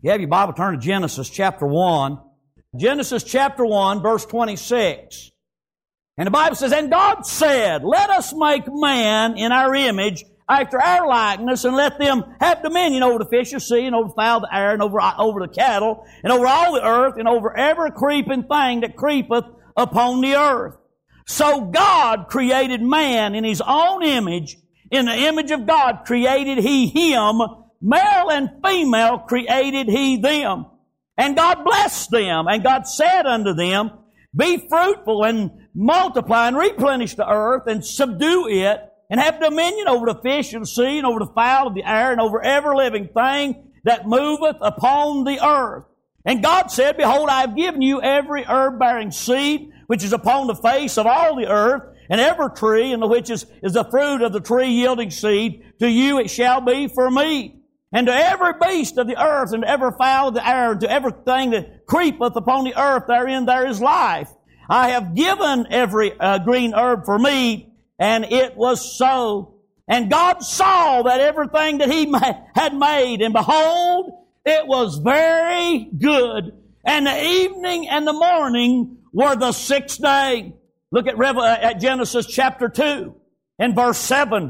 You have your Bible, turn to Genesis chapter 1. Genesis chapter 1, verse 26. And the Bible says, And God said, Let us make man in our image, after our likeness, and let them have dominion over the fish of the sea, and over the fowl of the air, and over the cattle, and over all the earth, and over every creeping thing that creepeth upon the earth. So God created man in His own image. In the image of God created He him. Male and female created He them. And God blessed them, and God said unto them, Be fruitful and multiply and replenish the earth and subdue it, and have dominion over the fish of the sea, and over the fowl of the air, and over every living thing that moveth upon the earth. And God said, Behold, I have given you every herb-bearing seed, which is upon the face of all the earth, and every tree, and which is the fruit of the tree yielding seed. To you it shall be for meat. And to every beast of the earth, and to every fowl of the air, and to everything that creepeth upon the earth, therein there is life. I have given every green herb for meat, and it was so. And God saw that everything that He had made, and behold, it was very good. And the evening and the morning were the sixth day. Look at Genesis chapter 2 and verse 7.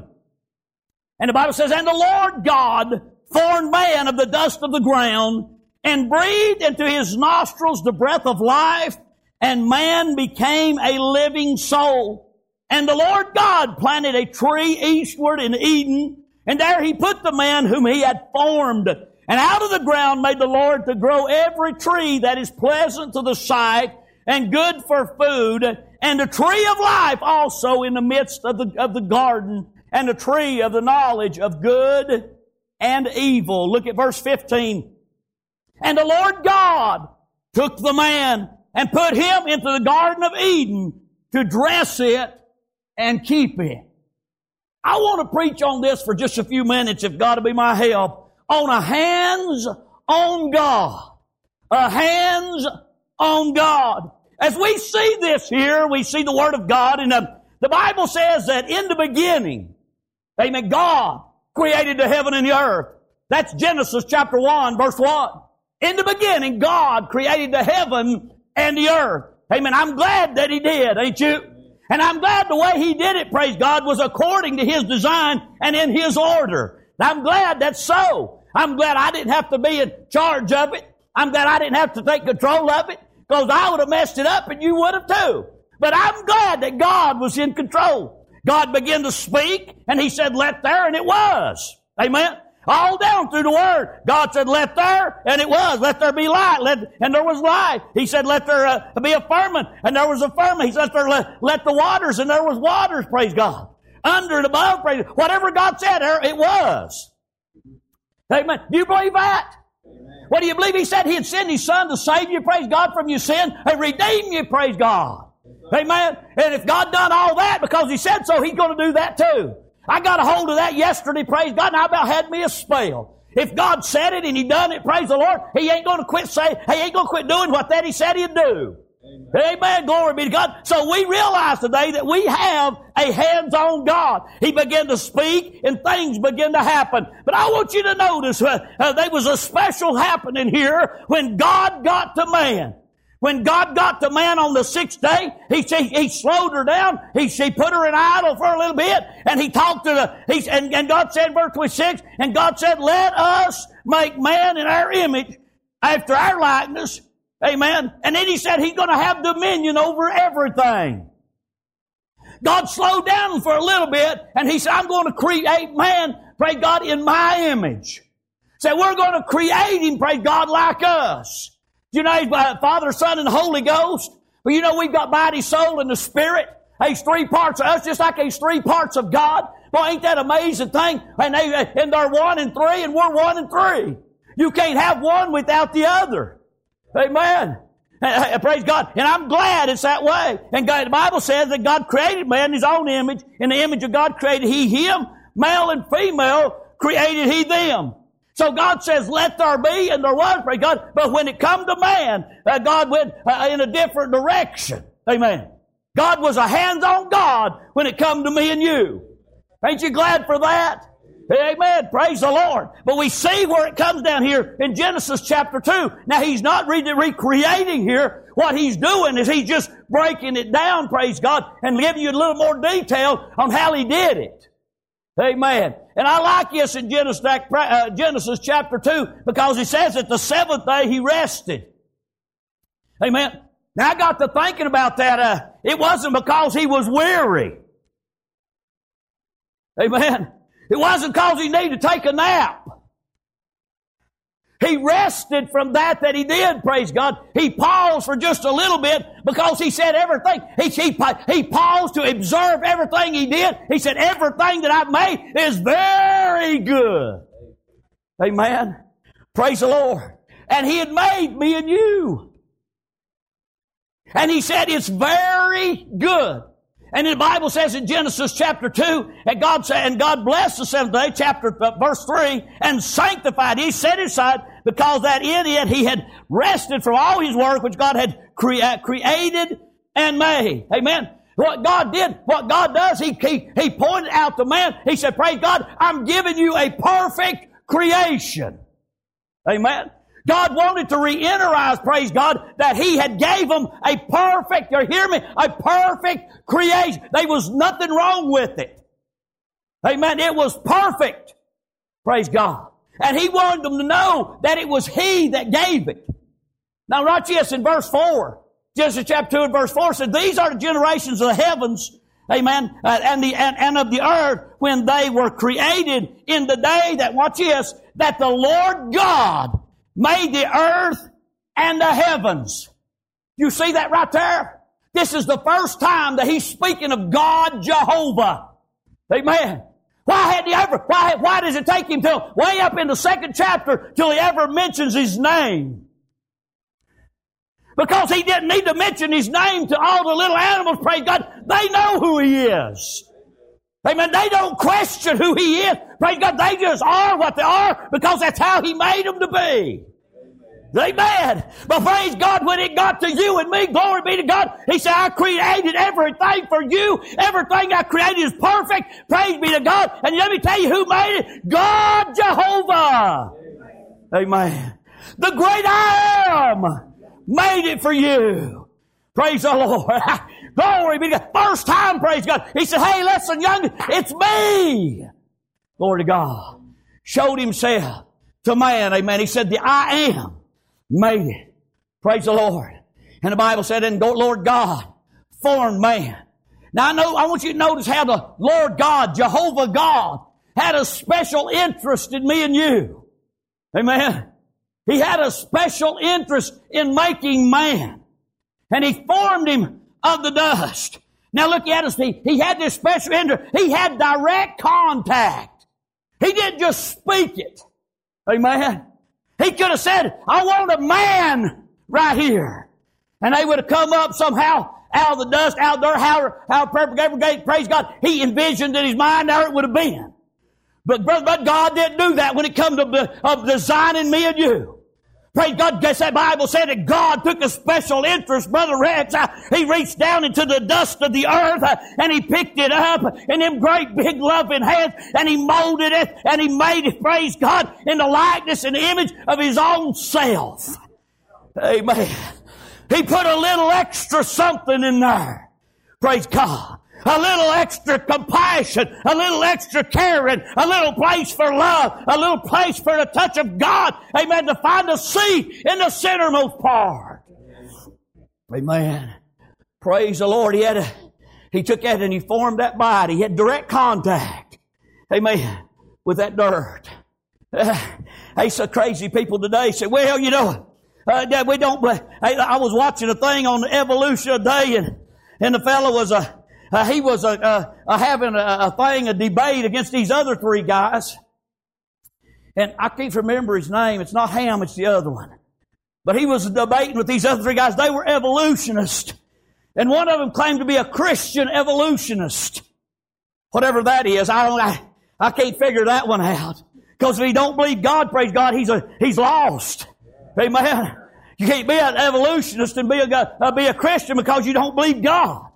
And the Bible says, And the Lord God formed man of the dust of the ground, and breathed into his nostrils the breath of life, and man became a living soul. And the Lord God planted a tree eastward in Eden, and there He put the man whom He had formed. And out of the ground made the Lord to grow every tree that is pleasant to the sight, and good for food, and the tree of life also in the midst of the garden, and the tree of the knowledge of good and evil. Look at verse 15. And the Lord God took the man and put him into the Garden of Eden to dress it and keep it. I want to preach on this for just a few minutes, if God will be my help, on a hands on God. A hands on God. As we see this here, we see the Word of God, and the Bible says that in the beginning, amen, God created the heaven and the earth. That's Genesis chapter 1, verse 1. In the beginning, God created the heaven and the earth. Amen. I'm glad that He did, ain't you? And I'm glad the way He did it, praise God, was according to His design and in His order. I'm glad that's so. I'm glad I didn't have to be in charge of it. I'm glad I didn't have to take control of it, because I would have messed it up and you would have too. But I'm glad that God was in control. God began to speak, and He said, Let there, and it was. Amen? All down through the Word. God said, Let there, and it was. Let there be light, and there was light. He said, Let there be a firmament, and there was a firmament. He said, Let the waters, and there was waters, praise God. Under and above, praise God. Whatever God said, it was. Amen. Do you believe that? Amen. What do you believe? He said He'd send His Son to save you, praise God, from your sin, and redeem you, praise God. Amen. And if God done all that because He said so, He's going to do that too. I got a hold of that yesterday, praise God, and I about had me a spell. If God said it and He done it, praise the Lord, He ain't going to quit doing what that He said He'd do. Amen. Amen. Glory be to God. So we realize today that we have a hands-on God. He began to speak and things began to happen. But I want you to notice there was a special happening here when God got to man. When God got to man on the sixth day, He slowed her down. She put her in idle for a little bit, and He talked to and God said, verse 26, and God said, Let us make man in our image, after our likeness. Amen. And then He said He's going to have dominion over everything. God slowed down for a little bit, and He said, I'm going to create man, praise God, in my image. So we're going to create him, praise God, like us. You know, He's Father, Son, and the Holy Ghost. But you know, we've got body, soul, and the Spirit. He's three parts of us, just like He's three parts of God. Boy, ain't that amazing thing? And they're one and three, and we're one and three. You can't have one without the other. Amen. Praise God. And I'm glad it's that way. And God, the Bible says that God created man in His own image. In the image of God created He him. Male and female created He them. So God says, let there be, and there was, praise God. But when it come to man, God went in a different direction. Amen. God was a hands-on God when it come to me and you. Ain't you glad for that? Amen. Praise the Lord. But we see where it comes down here in Genesis chapter 2. Now, He's not recreating here. What He's doing is He's just breaking it down, praise God, and giving you a little more detail on how He did it. Amen. And I like this in Genesis chapter 2 because He says that the seventh day He rested. Amen. Now, I got to thinking about that. It wasn't because He was weary. Amen. It wasn't because He needed to take a nap. He rested from that He did, praise God. He paused for just a little bit because He said everything. He paused to observe everything He did. He said, everything that I've made is very good. Amen. Praise the Lord. And He had made me and you. And He said, it's very good. And the Bible says in Genesis chapter 2, and God blessed the seventh day, verse 3, and sanctified. He set it aside because that in it He had rested from all His work which God had created and made. Amen. What God does, He pointed out to man. He said, praise God, I'm giving you a perfect creation. Amen. God wanted to reiterate, praise God, that He had gave them a perfect, you hear me, a perfect creation. There was nothing wrong with it. Amen. It was perfect. Praise God. And He wanted them to know that it was He that gave it. Now watch this in verse 4. Genesis chapter 2 and verse 4 said, these are the generations of the heavens, amen, and of the earth when they were created in the day that, watch this, that the Lord God made the earth and the heavens. You see that right there? This is the first time that He's speaking of God Jehovah. Amen. Why does it take Him till way up in the second chapter till He ever mentions His name? Because He didn't need to mention His name to all the little animals, praise God. They know who He is. Amen. They don't question who He is. Praise God. They just are what they are because that's how He made them to be. Amen. But praise God, when it got to you and me, glory be to God, He said, I created everything for you. Everything I created is perfect. Praise be to God. And let me tell you who made it. God Jehovah. Amen. The great I Am made it for you. Praise the Lord. Glory be to God. First time, praise God. He said, hey, listen, young, it's me. Glory to God. Showed Himself to man. Amen. He said, the I Am made it. Praise the Lord. And the Bible said, and Lord God formed man. Now I want you to notice how the Lord God, Jehovah God, had a special interest in me and you. Amen. He had a special interest in making man. And He formed him of the dust. Now look at us. He had this special interest. He had direct contact. He didn't just speak it. Amen. He could have said, I want a man right here. And they would have come up somehow out of the dust, out there, how perfect, praise God. He envisioned in His mind how it would have been. But God didn't do that when it comes to designing me and you. Praise God, guess that Bible said that God took a special interest, Brother Rex. He reached down into the dust of the earth and He picked it up in them great big loving hands and He molded it and He made it, praise God, in the likeness and image of His own self. Amen. He put a little extra something in there. Praise God. A little extra compassion, a little extra caring, a little place for love, a little place for the touch of God. Amen. To find a seat in the centermost part. Amen. Praise the Lord. He took that and He formed that body. He had direct contact. Amen. With that dirt. Hey, so crazy people today say, well, you know, we don't. I was watching a thing on evolution today, and the fellow was having a debate against these other three guys. And I can't remember his name. It's not Ham, it's the other one. But he was debating with these other three guys. They were evolutionists. And one of them claimed to be a Christian evolutionist. Whatever that is, I can't figure that one out. Because if he don't believe God, praise God, he's lost. Amen. You can't be an evolutionist and be a Christian because you don't believe God.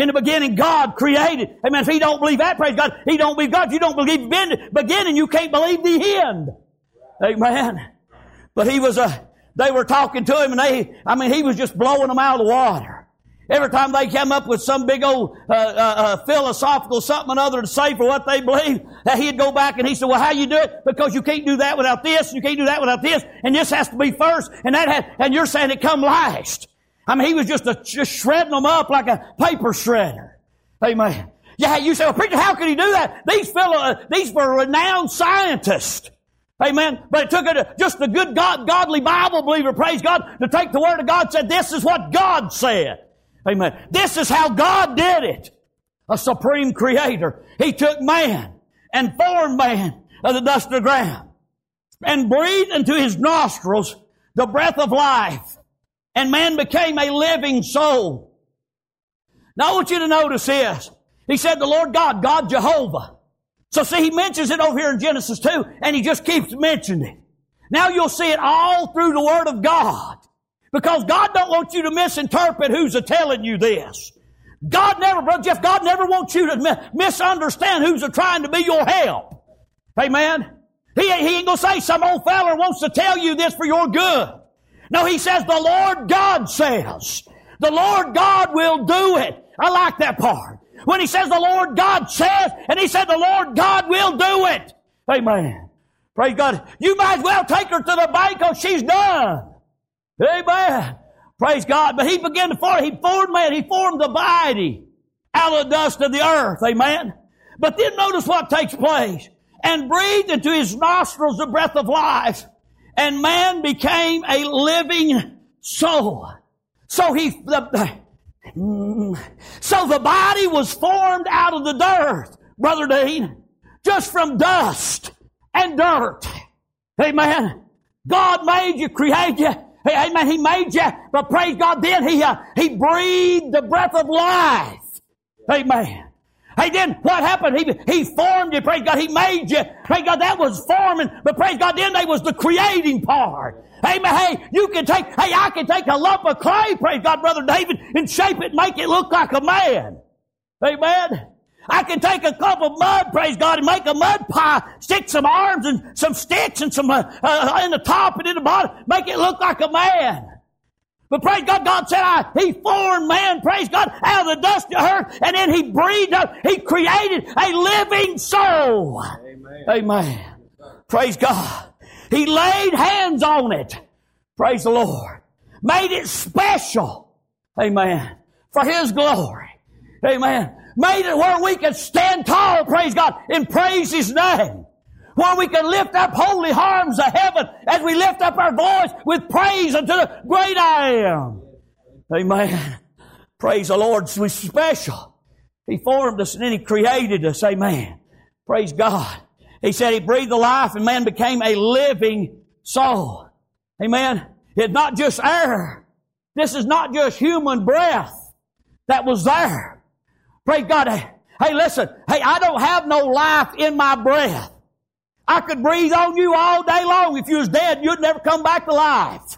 In the beginning, God created. Amen. If he don't believe that, praise God, he don't believe God. If you don't believe the beginning, you can't believe the end. Amen. But they were talking to him, and he was just blowing them out of the water. Every time they came up with some big old philosophical something or other to say for what they believe, that he'd go back and he said, well, how you do it? Because you can't do that without this, and you can't do that without this, and this has to be first, and you're saying it come last. I mean, he was just shredding them up like a paper shredder. Amen. Yeah, you say, well, preacher, how could he do that? These were renowned scientists. Amen. But it took just a good godly Bible believer, praise God, to take the Word of God and say, this is what God said. Amen. This is how God did it. A supreme creator. He took man and formed man of the dust of the ground and breathed into his nostrils the breath of life. And man became a living soul. Now I want you to notice this. He said the Lord God, God Jehovah. So see, he mentions it over here in Genesis 2, and he just keeps mentioning it. Now you'll see it all through the Word of God. Because God don't want you to misinterpret who's telling you this. Brother Jeff, God never wants you to misunderstand who's trying to be your help. Amen? He ain't going to say some old fella wants to tell you this for your good. No, he says the Lord God says. The Lord God will do it. I like that part. When he says the Lord God says, and he said the Lord God will do it. Amen. Praise God. You might as well take her to the bank because she's done. Amen. Praise God. But he began to form. He formed man. He formed the body out of the dust of the earth. Amen. But then notice what takes place. And breathed into his nostrils the breath of life. And man became a living soul. So the body was formed out of the dirt, Brother Dean. Just from dust and dirt. Amen. God made you, created you. Amen. He made you, but praise God, then He breathed the breath of life. Amen. Hey, then what happened? He formed you, praise God. He made you. Praise God, that was forming, but praise God, then there was the creating part. Amen. I can take a lump of clay, praise God, Brother David, and shape it, make it look like a man. Amen. I can take a cup of mud, praise God, and make a mud pie, stick some arms and some sticks and some in the top and in the bottom, make it look like a man. But praise God, God said, He formed man, praise God, out of the dust of the earth, and then He breathed up, He created a living soul. Amen. Amen. Praise God. He laid hands on it. Praise the Lord. Made it special. Amen. For His glory. Amen. Made it where we can stand tall, praise God, and praise His name. Where we can lift up holy arms of heaven as we lift up our voice with praise unto the great I am. Amen. Praise the Lord. We're special. He formed us and then He created us. Amen. Praise God. He said He breathed the life and man became a living soul. Amen. It's not just air. This is not just human breath that was there. Praise God. Hey, listen. Hey, I don't have no life in my breath. I could breathe on you all day long. If you was dead, you'd never come back to life.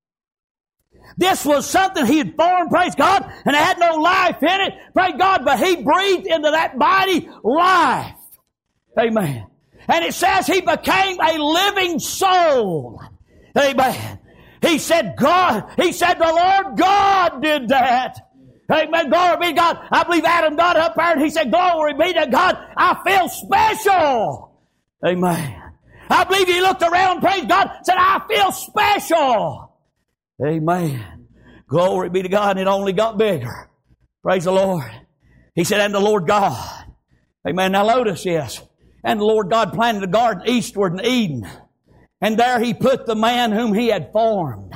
This was something He had formed, praise God, and it had no life in it, praise God, but He breathed into that body life. Amen. And it says He became a living soul. Amen. He said the Lord God did that. Amen. Glory be to God. I believe Adam got up there and he said, glory be to God. I feel special. Amen. I believe he looked around, praise God, said, I feel special. Amen. Glory be to God. And it only got bigger. Praise the Lord. He said, and the Lord God. Amen. Now notice this. And the Lord God planted a garden eastward in Eden. And there He put the man whom He had formed.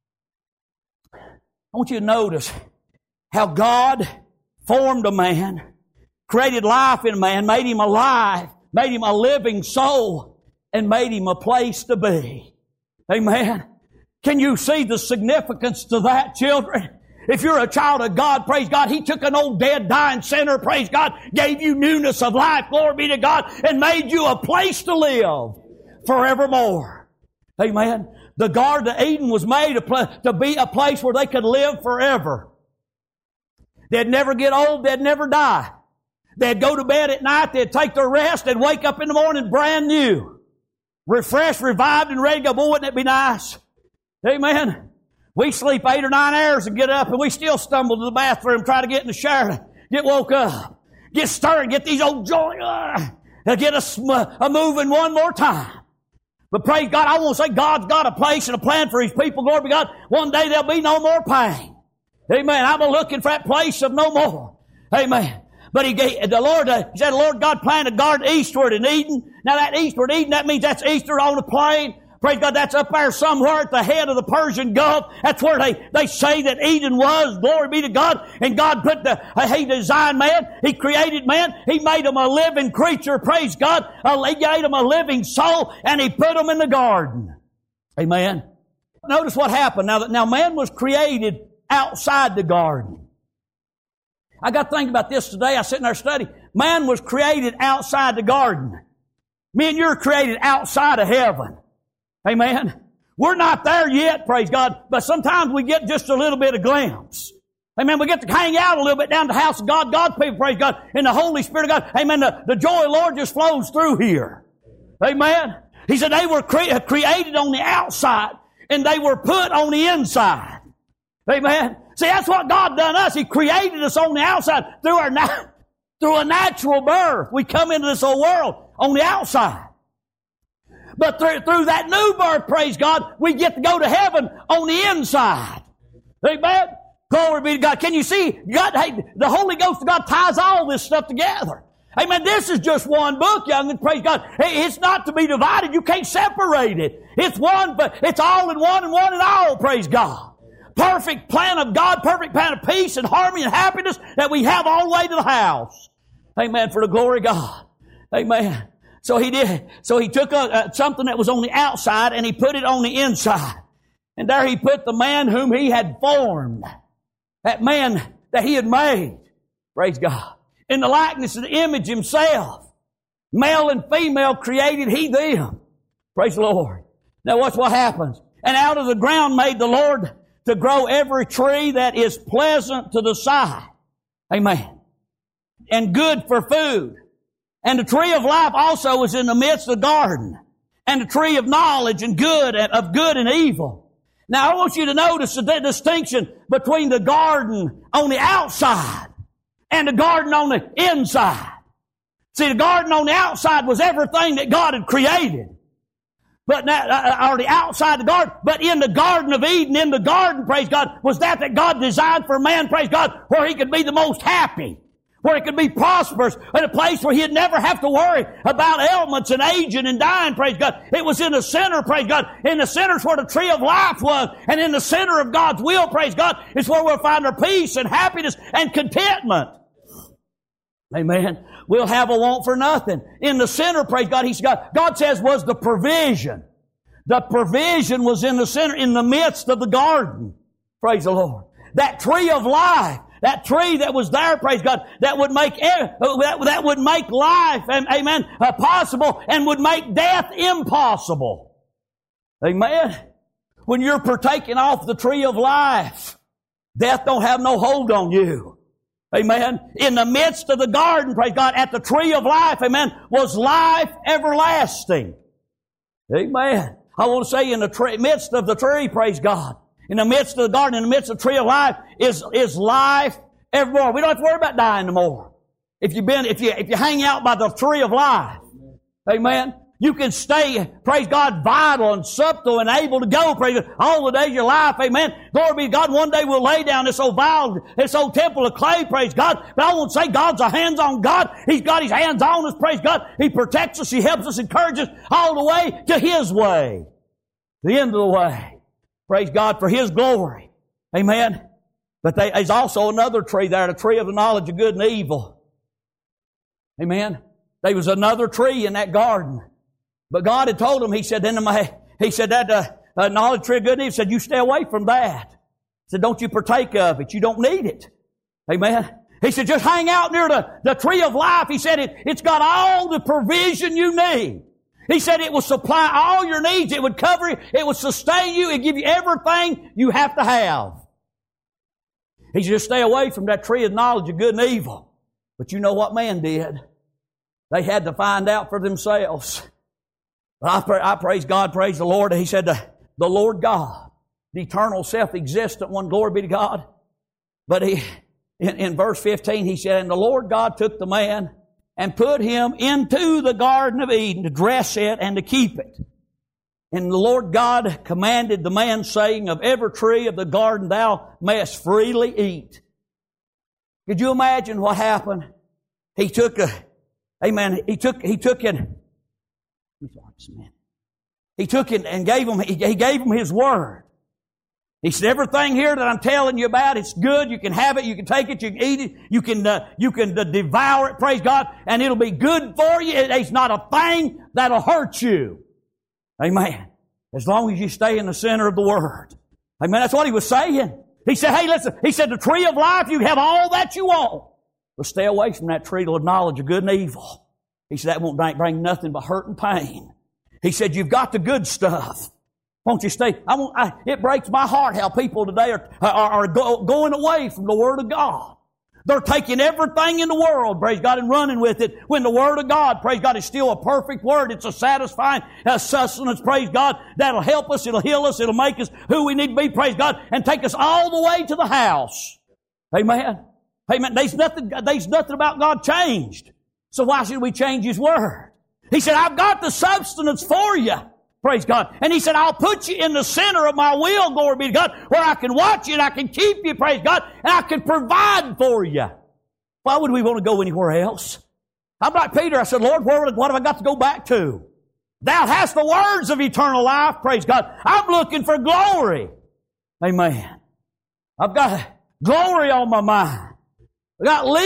I want you to notice how God formed a man, created life in a man, made him alive, made him a living soul, and made him a place to be. Amen. Can you see the significance to that, children? If you're a child of God, praise God, He took an old dead dying sinner, praise God, gave you newness of life, glory be to God, and made you a place to live forevermore. Amen. The Garden of Eden was made to be a place where they could live forever. They'd never get old. They'd never die. They'd go to bed at night. They'd take their rest. They'd wake up in the morning brand new, refreshed, revived, and ready to go. Boy, wouldn't it be nice? Amen. We sleep 8 or 9 hours and get up, and we still stumble to the bathroom, try to get in the shower, get woke up, get stirred, get these old joints, get us a moving one more time. But praise God, I want to say God's got a place and a plan for His people. Glory be to God. One day there'll be no more pain. Amen. I'm looking for that place of no more. Amen. But he said the Lord God planted a garden eastward in Eden. Now that eastward Eden, that means that's eastward on the plain. Praise God, that's up there somewhere at the head of the Persian Gulf. That's where they say that Eden was. Glory be to God. And God He designed man. He created man. He made him a living creature. Praise God. He gave him a living soul, and He put him in the garden. Amen. Notice what happened. Now man was created outside the garden. I got to think about this today. I was sitting there studying. Man was created outside the garden. Me and you are created outside of heaven. Amen. We're not there yet, praise God, but sometimes we get just a little bit of glimpse. Amen. We get to hang out a little bit down at the house of God. God's people, praise God, in the Holy Spirit of God. Amen. The joy of the Lord just flows through here. Amen. He said they were created on the outside, and they were put on the inside. Amen. See, that's what God done us. He created us on the outside through a natural birth. We come into this old world on the outside. But through that new birth, praise God, we get to go to heaven on the inside. Amen. Glory be to God. Can you see? The Holy Ghost of God ties all this stuff together. Amen. This is just one book, young, and praise God. It's not to be divided. You can't separate it. It's one, but it's all in one and one in all, praise God. Perfect plan of God, perfect plan of peace and harmony and happiness that we have all the way to the house. Amen. For the glory of God. Amen. So he took something that was on the outside and He put it on the inside. And there He put the man whom He had formed. That man that He had made. Praise God. In the likeness of the image Himself. Male and female created He them. Praise the Lord. Now watch what happens. And out of the ground made the Lord to grow every tree that is pleasant to the sight. Amen. And good for food. And the tree of life also was in the midst of the garden. And the tree of knowledge and good and evil. Now I want you to notice the distinction between the garden on the outside and the garden on the inside. See, the garden on the outside was everything that God had created. But now, or the outside the garden, but in the Garden of Eden, in the garden, praise God, was that God designed for man, praise God, where he could be the most happy, where he could be prosperous, in a place where he'd never have to worry about ailments and aging and dying, praise God. It was in the center, praise God. In the center is where the tree of life was, and in the center of God's will, praise God, is where we'll find our peace and happiness and contentment. Amen. We'll have a want for nothing. In the center, praise God, God says was the provision. The provision was in the center, in the midst of the garden. Praise the Lord. That tree of life, that tree that was there, praise God, that would make life, amen, possible and would make death impossible. Amen. When you're partaking off the tree of life, death don't have no hold on you. Amen. In the midst of the garden, praise God, at the tree of life, amen, was life everlasting. Amen. I want to say in the midst of the tree, praise God, in the midst of the garden, in the midst of the tree of life is life evermore. We don't have to worry about dying no more. If you hang out by the tree of life, amen, you can stay, praise God, vital and subtle and able to go, praise God, all the days of your life, amen. Glory be to God. One day we'll lay down this old temple of clay, praise God. But I won't say God's a hands-on God. He's got His hands on us, praise God. He protects us, He helps us, encourages us all the way to His way. The end of the way. Praise God for His glory. Amen. But there's also another tree there, the tree of the knowledge of good and evil. Amen. There was another tree in that garden. But God had told him, He said, that knowledge tree of good and evil, He said, you stay away from that. He said, don't you partake of it. You don't need it. Amen. He said, just hang out near the tree of life. He said, it's got all the provision you need. He said it will supply all your needs. It would cover you. It would sustain you. It would give you everything you have to have. He said, just stay away from that tree of knowledge of good and evil. But you know what man did? They had to find out for themselves. But I praise God, praise the Lord. He said, the Lord God, the eternal self-existent one, glory be to God. But in verse 15, he said, and the Lord God took the man and put him into the Garden of Eden to dress it and to keep it. And the Lord God commanded the man, saying, of every tree of the garden thou mayest freely eat. Could you imagine what happened? He took it. He took it and gave him His Word. He said, everything here that I'm telling you about, it's good. You can have it. You can take it. You can eat it. You can devour it. Praise God. And it'll be good for you. It's not a thing that'll hurt you. Amen. As long as you stay in the center of the Word. Amen. That's what he was saying. He said, hey, listen. He said, the tree of life, you can have all that you want. But stay away from that tree of knowledge of good and evil. He said, that won't bring nothing but hurt and pain. He said, you've got the good stuff. Won't you stay? It breaks my heart how people today are going away from the Word of God. They're taking everything in the world, praise God, and running with it, when the Word of God, praise God, is still a perfect Word. It's a satisfying sustenance, praise God, that'll help us, it'll heal us, it'll make us who we need to be, praise God, and take us all the way to the house. Amen. Amen. There's nothing about God changed. So why should we change His Word? He said, I've got the substance for you. Praise God. And He said, I'll put you in the center of my will, glory be to God, where I can watch you and I can keep you, praise God, and I can provide for you. Why would we want to go anywhere else? I'm like Peter. I said, Lord, what have I got to go back to? Thou hast the words of eternal life, praise God. I'm looking for glory. Amen. I've got glory on my mind. I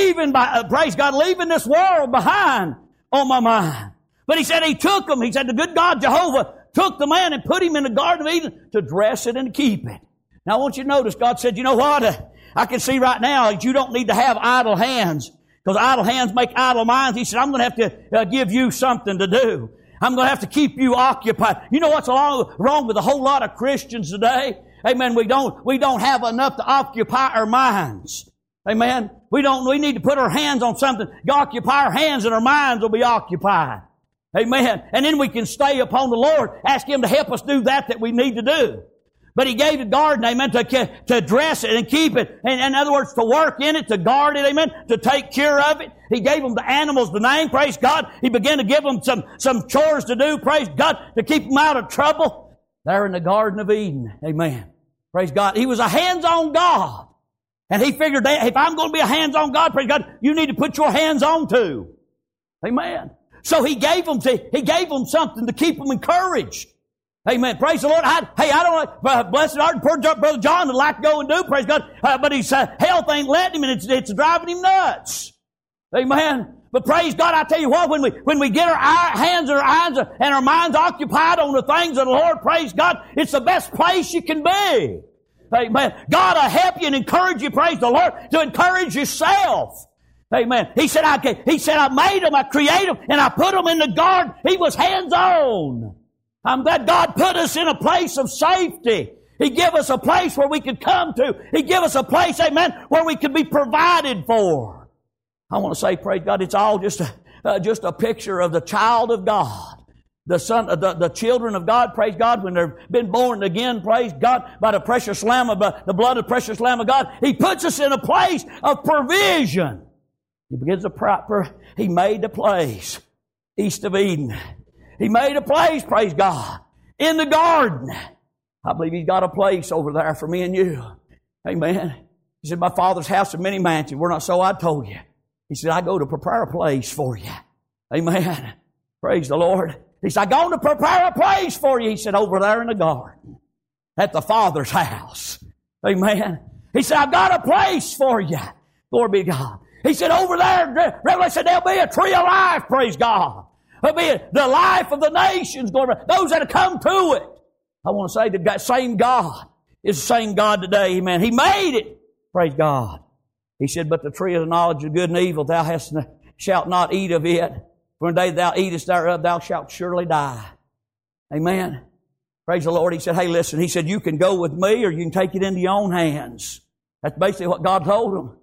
got praise God, leaving this world behind on my mind. But He said He took him. He said the good God, Jehovah, took the man and put him in the Garden of Eden to dress it and to keep it. Now I want you to notice, God said, you know what? I can see right now that you don't need to have idle hands, because idle hands make idle minds. He said, I'm going to have to give you something to do. I'm going to have to keep you occupied. You know what's wrong with a whole lot of Christians today? Amen. We don't have enough to occupy our minds. Amen. We need to put our hands on something. Occupy our hands and our minds will be occupied. Amen. And then we can stay upon the Lord, ask Him to help us do that we need to do. But He gave the garden, amen, to dress it and keep it. And in other words, to work in it, to guard it, amen, to take care of it. He gave them the animals the name, praise God. He began to give them some chores to do, praise God, to keep them out of trouble. There in the Garden of Eden, amen. Praise God. He was a hands-on God. And He figured that if I'm going to be a hands-on God, praise God, you need to put your hands on too. Amen. So He gave them something to keep them encouraged. Amen. Praise the Lord. Blessed art poor Brother John would like to go and do, praise God. But his health ain't letting him, and it's driving him nuts. Amen. But praise God, I tell you what, when we get our hands and our eyes and our minds occupied on the things of the Lord, praise God, it's the best place you can be. Amen. God will help you and encourage you, praise the Lord, to encourage yourself. Amen. He said, I made them, I created them, and I put them in the garden. He was hands-on. I'm glad God put us in a place of safety. He gave us a place where we could come to. He gave us a place, amen, where we could be provided for. I want to say, praise God, it's all just a picture of the child of God. The children of God, praise God, when they've been born again, praise God, by the precious Lamb of the blood of the precious Lamb of God. He puts us in a place of provision. He made a place east of Eden. He made a place, praise God, in the garden. I believe He's got a place over there for me and you. Amen. He said, my Father's house is many mansions. We're not so, I told you. He said, I go to prepare a place for you. Amen. Praise the Lord. He said, I go to prepare a place for you. He said, over there in the garden at the Father's house. Amen. He said, I've got a place for you. Glory be to God. He said, over there, Revelation said, there'll be a tree of life, praise God. There'll be the life of the nations, glory, those that have come to it. I want to say that same God is the same God today, amen. He made it, praise God. He said, but the tree of the knowledge of good and evil, thou shalt not eat of it. For in the day thou eatest thereof, thou shalt surely die. Amen. Praise the Lord. He said, hey, listen, He said, you can go with me or you can take it into your own hands. That's basically what God told him.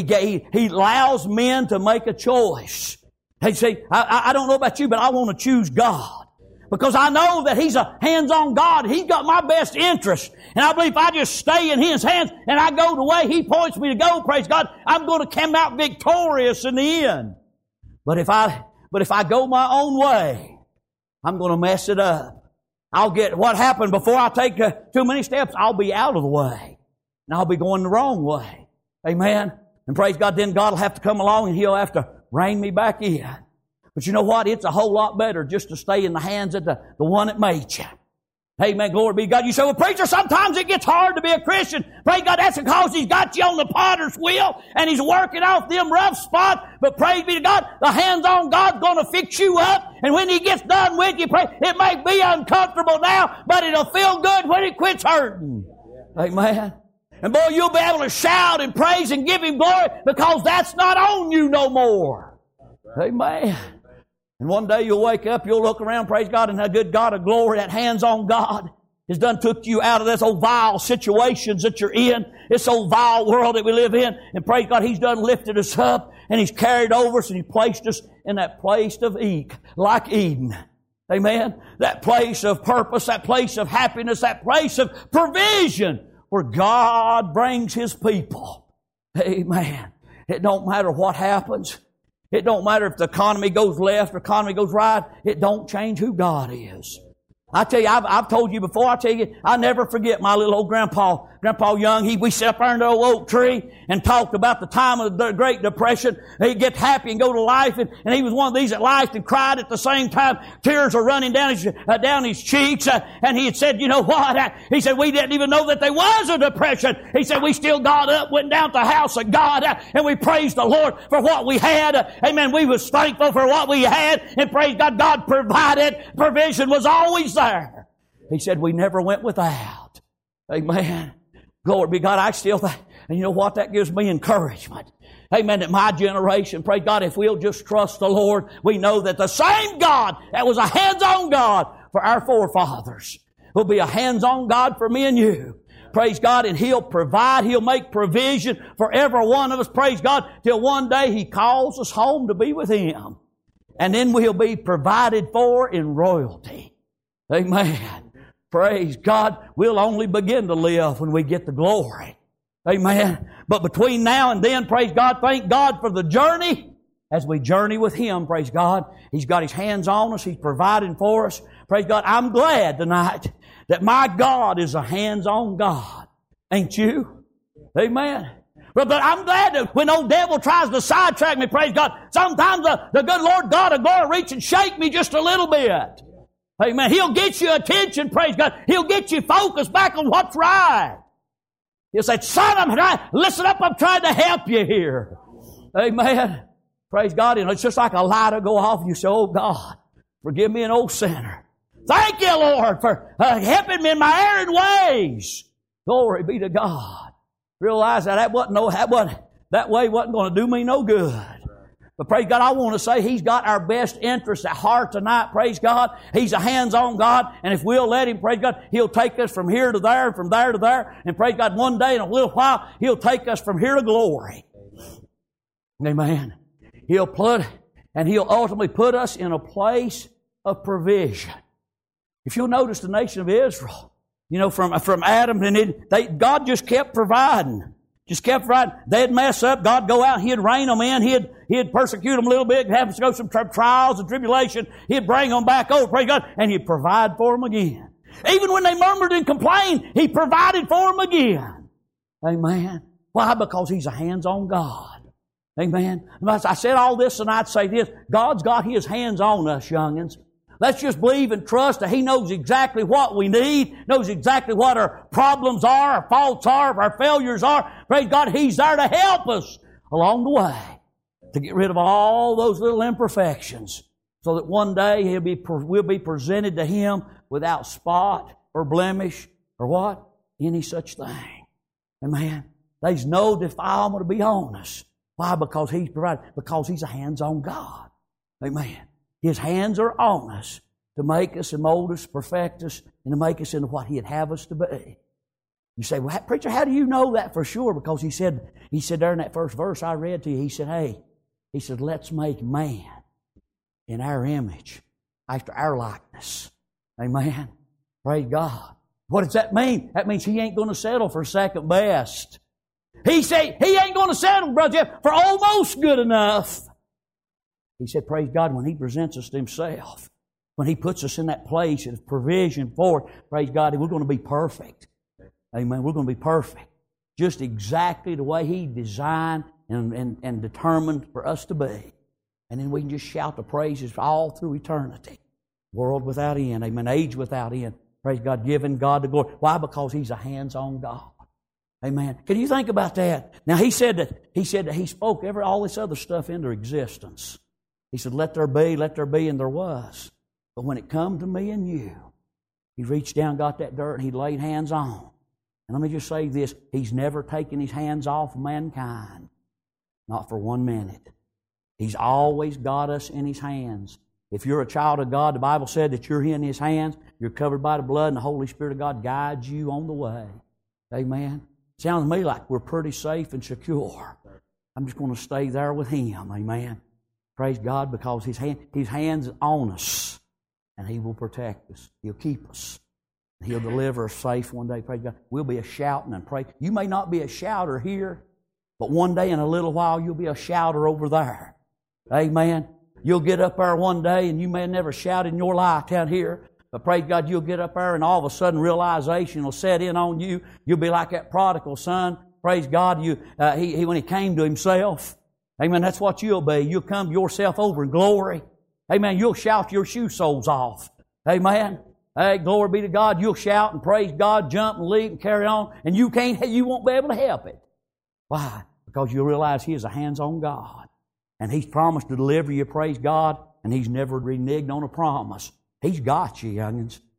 He allows men to make a choice. He say, I don't know about you, but I want to choose God. Because I know that He's a hands-on God. He's got my best interest. And I believe if I just stay in His hands and I go the way He points me to go, praise God, I'm going to come out victorious in the end. But if I go my own way, I'm going to mess it up. I'll get what happened before I take too many steps. I'll be out of the way. And I'll be going the wrong way. Amen. And praise God, then God will have to come along and He'll have to rein me back in. But you know what? It's a whole lot better just to stay in the hands of the one that made you. Amen. Glory be to God. You say, well, preacher, sometimes it gets hard to be a Christian. Praise God, that's because He's got you on the potter's wheel and He's working off them rough spots. But praise be to God, the hands-on God's going to fix you up. And when He gets done with you, it may be uncomfortable now, but it'll feel good when it quits hurting. Amen. And boy, you'll be able to shout and praise and give Him glory because that's not on you no more. Amen. And one day you'll wake up, you'll look around, praise God, and the good God of glory, that hands-on God, has done took you out of this old vile situations that you're in, this old vile world that we live in. And praise God, He's done lifted us up, and He's carried over us, and He placed us in that place of like Eden. Amen? That place of purpose, that place of happiness, that place of provision, where God brings His people. Amen. It don't matter what happens. It don't matter if the economy goes left or the economy goes right. It don't change who God is. I tell you, I've told you before, I tell you, I never forget my little old Grandpa Young. We sat up there under the old oak tree and talked about the time of the Great Depression. He'd get happy and go to life, and he was one of these that laughed and cried at the same time. Tears were running down his cheeks, and he had said, you know what? He said, we didn't even know that there was a depression. He said, we still got up, went down to the house of God, and we praised the Lord for what we had. Amen. We was thankful for what we had, and praise God, God provided. Provision was always there. He said, we never went without. Amen. Glory be God. I still think, and you know what? That gives me encouragement. Amen. That my generation, praise God, if we'll just trust the Lord, we know that the same God that was a hands-on God for our forefathers will be a hands-on God for me and you. Praise God. And He'll provide. He'll make provision for every one of us. Praise God. Till one day He calls us home to be with Him. And then we'll be provided for in royalty. Amen. Praise God. We'll only begin to live when we get the glory. Amen. But between now and then, praise God, thank God for the journey. As we journey with Him, praise God, He's got His hands on us. He's providing for us. Praise God. I'm glad tonight that my God is a hands-on God. Ain't you? Amen. But I'm glad that when old devil tries to sidetrack me, praise God, sometimes the good Lord God of glory reach and shake me just a little bit. Amen. He'll get your attention, praise God. He'll get you focused back on what's right. He'll say, son, listen up, I'm trying to help you here. Amen. Praise God. And it's just like a light will go off and you say, oh God, forgive me an old sinner. Thank you, Lord, for helping me in my errant ways. Glory be to God. Realize that that way wasn't going to do me no good. But praise God, I want to say He's got our best interests at heart tonight. Praise God. He's a hands-on God. And if we'll let Him, praise God, He'll take us from here to there and from there to there. And praise God, one day in a little while, He'll take us from here to glory. Amen. He'll ultimately put us in a place of provision. If you'll notice the nation of Israel, you know, from Adam, and God just kept providing. Just kept providing. They'd mess up. God'd go out. He'd rein them in. He'd persecute them a little bit. Have to go some trials and tribulation. He'd bring them back over. Praise God. And He'd provide for them again. Even when they murmured and complained, He provided for them again. Amen. Why? Because He's a hands-on God. Amen. I said all this and I'd say this. God's got His hands on us, youngins. Let's just believe and trust that He knows exactly what we need, knows exactly what our problems are, our faults are, our failures are. Praise God, He's there to help us along the way to get rid of all those little imperfections so that one day we'll be presented to Him without spot or blemish or what? Any such thing. Amen. There's no defilement to be on us. Why? Because He's provided. Because He's a hands-on God. Amen. His hands are on us to make us and mold us, perfect us, and to make us into what He'd have us to be. You say, well, preacher, how do you know that for sure? Because he said there in that first verse I read to you, he said, let's make man in our image, after our likeness. Amen. Praise God. What does that mean? That means he ain't going to settle for second best. He said he ain't going to settle, Brother Jeff, for almost good enough. He said, praise God, when he presents us to himself, when he puts us in that place of provision for it, praise God, we're going to be perfect. Amen. We're going to be perfect. Just exactly the way he designed and determined for us to be. And then we can just shout the praises all through eternity. World without end. Amen. Age without end. Praise God. Giving God the glory. Why? Because he's a hands-on God. Amen. Can you think about that? Now he said that he spoke all this other stuff into existence. He said, let there be, and there was. But when it come to me and you, he reached down, got that dirt, and he laid hands on. And let me just say this, he's never taken his hands off mankind. Not for 1 minute. He's always got us in his hands. If you're a child of God, the Bible said that you're in his hands, you're covered by the blood, and the Holy Spirit of God guides you on the way. Amen. Sounds to me like we're pretty safe and secure. I'm just going to stay there with him. Amen. Praise God, because his hand's on us, and he will protect us. He'll keep us. He'll deliver us safe one day. Praise God. We'll be a shouting and praise. You may not be a shouter here, but one day in a little while you'll be a shouter over there. Amen. You'll get up there one day and you may have never shouted in your life down here, but praise God, you'll get up there and all of a sudden realization will set in on you. You'll be like that prodigal son. Praise God, when he came to himself. Amen. That's what you'll be. You'll come yourself over in glory. Amen. You'll shout your shoe soles off. Amen. Hey, glory be to God. You'll shout and praise God, jump and leap and carry on, and you won't be able to help it. Why? Because you realize he is a hands-on God. And he's promised to deliver you, praise God, and he's never reneged on a promise. He's got you, youngins.